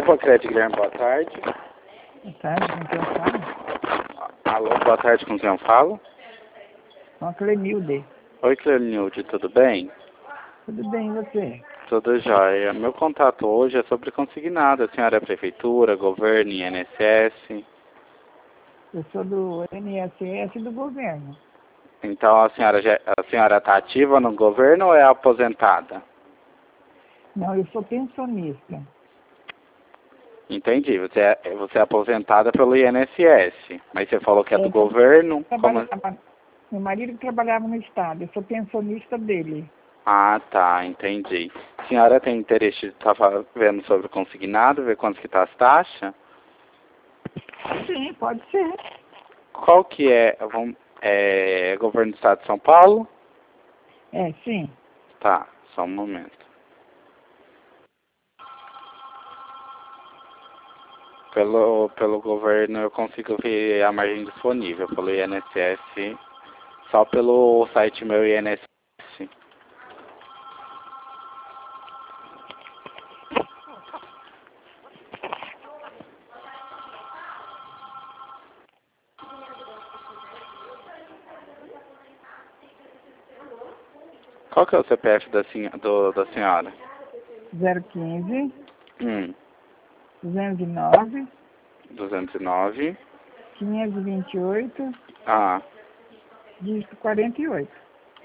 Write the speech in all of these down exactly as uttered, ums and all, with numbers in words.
Opa, Crédito Guilherme, boa tarde. Boa tarde, com quem eu falo? Alô, boa tarde, com quem eu falo? Com a Clenilde. Oi, Clenilde, tudo bem? Tudo bem, e você? Tudo jóia. Meu contato hoje é sobre consignado. A senhora é prefeitura, governo, I N S S. Eu sou do I N S S do governo. Então a senhora já, a senhora está ativa no governo ou é aposentada? Não, eu sou pensionista. Entendi. Você é, você é aposentada pelo I N S S. Mas você falou que é do Eu governo? Como... trabalhava, meu marido trabalhava no Estado, eu sou pensionista dele. Ah, tá, entendi. A senhora tem interesse de estar vendo sobre o consignado, ver quanto que está as taxas? Sim, pode ser. Qual que é, vamos, é, governo do estado de São Paulo? É, sim. Tá, só um momento. Pelo, pelo governo eu consigo ver a margem disponível, pelo I N S S, só pelo site meu I N S S. Qual que é o C P F da, senho- do, da senhora? zero quinze, Hum, duzentos e nove, duzentos e nove. quinhentos e vinte e oito, Ah, dígito quarenta e oito.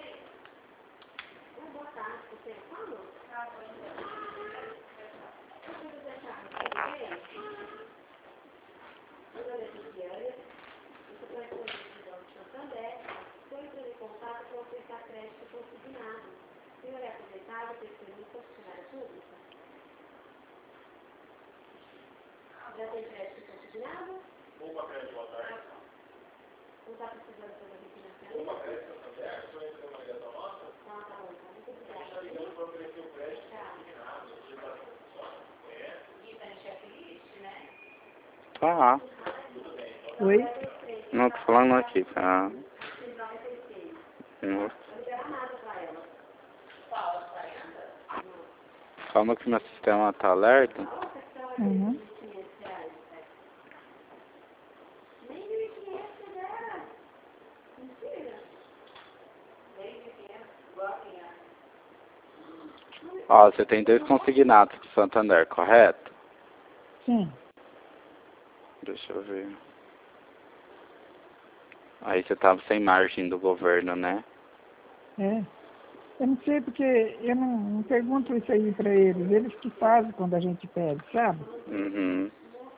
tá. Oi? Não, tô falando aqui, tá? Hum. Calma que meu sistema tá alerta. Uhum. Ó, você tem dois consignados do Santander, correto? Sim. Deixa eu ver. Aí você tava sem margem do governo, né? É. Eu não sei porque eu não, não pergunto isso aí para eles. Eles que fazem quando a gente pede, sabe? Uhum.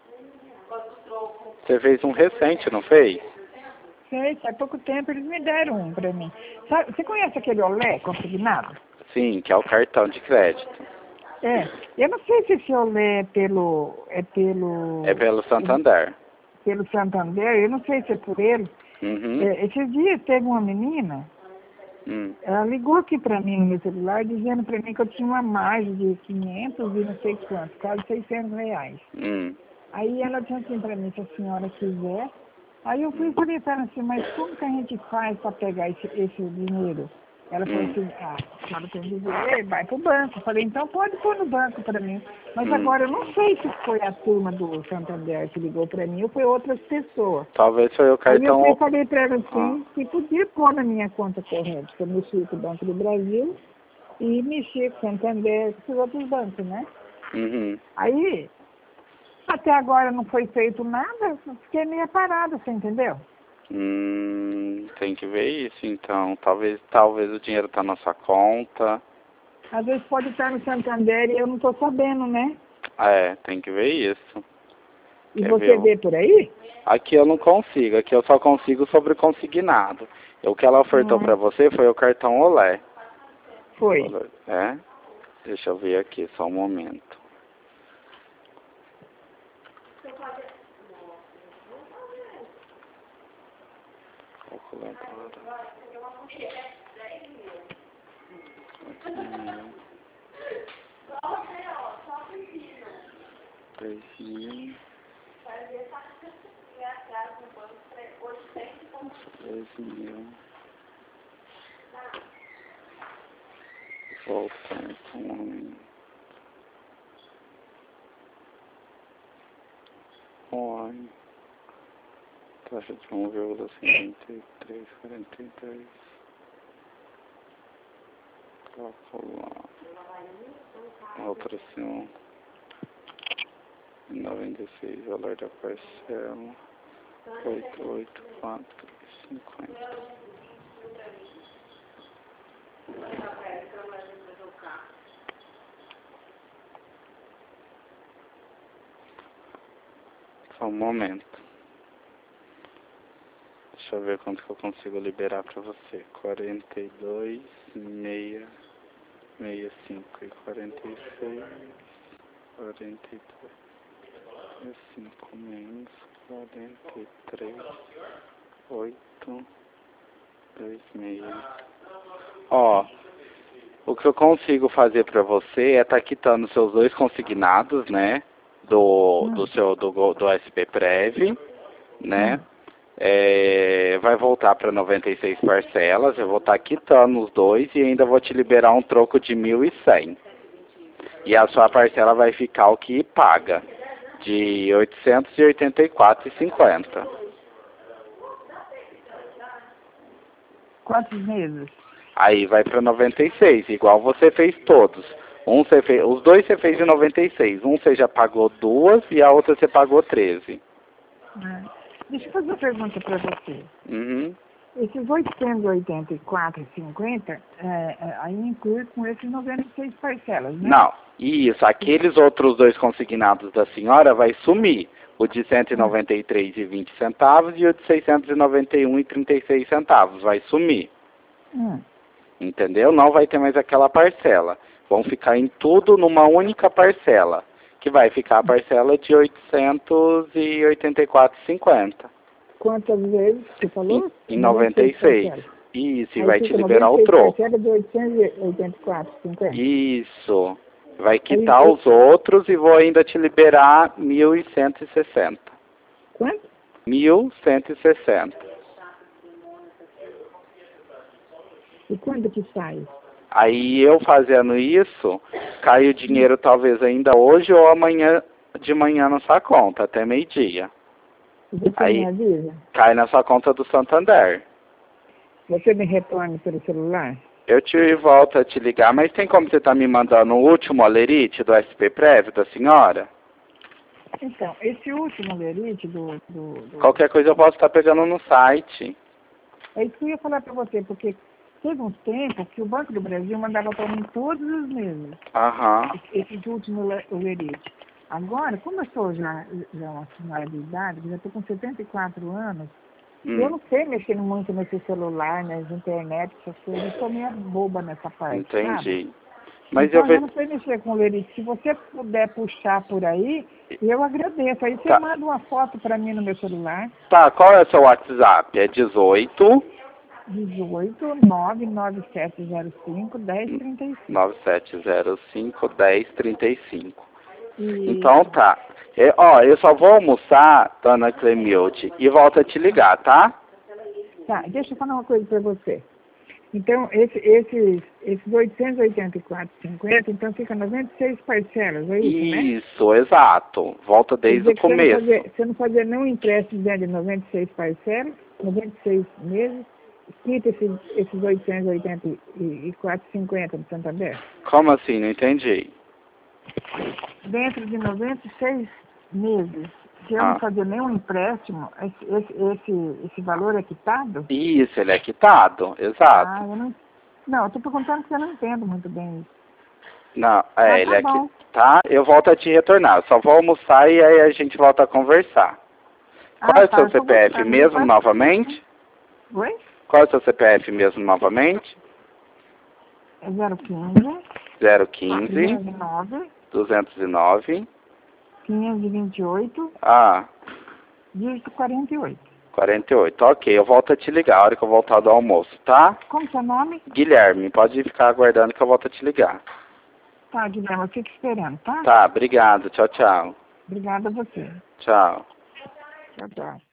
Você fez um recente, não fez? Sei, há pouco tempo eles me deram um para mim. Sabe, você conhece aquele Olé consignado? Sim, que é o cartão de crédito. É. Eu não sei se esse Olé é pelo, é É pelo, pelo Santander. pelo Santander, eu não sei se é por ele. Uhum. É, esses dias teve uma menina, Hum. ela ligou aqui para mim no meu celular dizendo para mim que eu tinha uma margem de quinhentos e não sei quanto, quase seiscentos reais. Hum. Aí ela disse assim para mim, se a senhora quiser. Aí eu fui e Hum. falei para ela assim, mas como que a gente faz para pegar esse, esse dinheiro? Ela falou Hum. assim, ah, a senhora tem que dizer, vai pro banco. Eu falei, então pode pôr no banco para mim. Mas Hum. agora eu não sei se foi a turma do Santander que ligou para mim ou foi outras pessoas. Talvez foi o Aí eu fui e cartão. falei para ela Ah. assim, que podia pôr na minha conta corrente, que eu mexi com o Banco do Brasil e mexi com o Santander, com os outros bancos, né? Uhum. Aí, até agora não foi feito nada, fiquei meio parada, você entendeu? Hum, tem que ver isso então. Talvez, talvez o dinheiro tá na sua conta. Às vezes pode estar no Santander e eu não estou sabendo, né? É, tem que ver isso. E Quer ver? você o- vê por aí? Aqui eu não consigo, aqui eu só consigo sobre consignado. O que ela ofertou Hum, pra você foi o cartão Olé. foi. É? Deixa eu ver aqui, só um momento. Calculadora. Três mil. Três mil. Voltar com. taxa de um vírgula cinquenta e três quarenta e dois. Calcular. Alteração. noventa e seis, valor da parcela. oito oito quatro cinquenta. Só um momento. Deixa eu ver quanto que eu consigo liberar pra você. quarenta e dois, seis, sessenta e cinco e quarenta e seis, quarenta e dois, cinco menos quarenta e três, oito, dois, seis. Ó, o que eu consigo fazer pra você é tá quitando seus dois consignados, né? Do, Hum. do seu do, do S P Prev, né? Hum. É, vai voltar para noventa e seis parcelas, eu vou estar quitando os dois e ainda vou te liberar um troco de mil e cem. E a sua parcela vai ficar o que paga, de oitocentos e oitenta e quatro reais e cinquenta. Quantos meses? Aí vai para noventa e seis, igual você fez todos. Um você fez, os dois você fez de noventa e seis, um você já pagou duas e a outra você pagou treze. É. Deixa eu fazer uma pergunta para você. Uhum. Esses oitocentos e oitenta e quatro reais e cinquenta, é, é, aí inclui com esses noventa e seis parcelas, né? Não, isso, aqueles outros dois consignados da senhora vai sumir. O de cento e noventa e três reais e vinte centavos e o de seiscentos e noventa e um reais e trinta e seis centavos, vai sumir. Hum. Entendeu? Não vai ter mais aquela parcela. Vão ficar em tudo numa única parcela, que vai ficar a parcela de oitocentos e oitenta e quatro reais e cinquenta. Quantas vezes você falou? Em, em noventa e seis. Isso, e Aí vai te fica liberar o noventa e seis troco. parcelas de oitocentos e oitenta e quatro reais e cinquenta. Isso. Vai quitar Aí, os outros e vou ainda te liberar mil cento e sessenta. Quanto? mil cento e sessenta. E quando que sai? Aí eu fazendo isso, cai o dinheiro talvez ainda hoje ou amanhã de manhã na sua conta, até meio-dia. E você Aí me avisa? cai na sua conta do Santander. Você me retorna pelo celular? Eu te volto a te ligar, mas tem como você estar me mandando o último alerite do S P Prev da senhora? Então, esse último lerite do, do, do... Qualquer coisa eu posso estar pegando no site. É isso que eu ia falar para você, porque teve uns tempos que o Banco do Brasil mandava para mim todos os meses Aham. esse esse último le- o lerite. Agora, como eu sou já, já uma senhora de idade, já estou com setenta e quatro anos, eu Hum, não sei mexer muito nesse celular, nas internet, essas coisas. Eu sou meio boba nessa parte, sabe? entendi. Mas Então, eu eu vejo... não sei mexer com o lerite. Se você puder puxar por aí, eu agradeço. Aí você Tá. manda uma foto para mim no meu celular. Tá, qual é o seu WhatsApp? É dezoito dezoito, nove nove sete zero cinco, dez trinta e cinco. nove sete zero cinco, dez trinta e cinco. E, Então tá. É, ó, eu só vou almoçar, dona Clemilde, e volto a te ligar, tá? tá, deixa eu falar uma coisa para você. Então, esse, esses, esses oitocentos e oitenta e quatro reais e cinquenta, então fica noventa e seis parcelas, é isso, né? Isso, exato. Volta Quer desde dizer o que você não começo. fazer, você não fazer nenhum empréstimo dentro de noventa e seis parcelas, noventa e seis meses, quita esses, esses oitocentos e oitenta e quatro reais e cinquenta do Santander. Como assim? Não entendi. Dentro de noventa e seis meses, se eu não Ah. fazer nenhum empréstimo, esse, esse, esse, esse valor é quitado? Isso, ele é quitado, exato. Ah, eu não... Não, eu estou perguntando porque eu não entendo muito bem isso. Não, Ah, é, ele tá é bom. qui- tá? Eu volto a te retornar. Eu só vou almoçar e aí a gente volta a conversar. Qual Ah, é o tá, seu eu tô C P F gostando. mesmo Depois... novamente? Oi? Qual é o seu C P F mesmo novamente? É zero quinze, zero quinze, quinhentos e nove, duzentos e nove. quinhentos e vinte e oito, Ah, dígito quarenta e oito. quarenta e oito. Ok, eu volto a te ligar a hora que eu voltar do almoço, tá? Como seu nome? Guilherme, pode ficar aguardando que eu volto a te ligar. Tá, Guilherme, eu fico esperando, tá? Tá, obrigado. Tchau, tchau. Obrigada a você. Tchau. Tchau, tchau.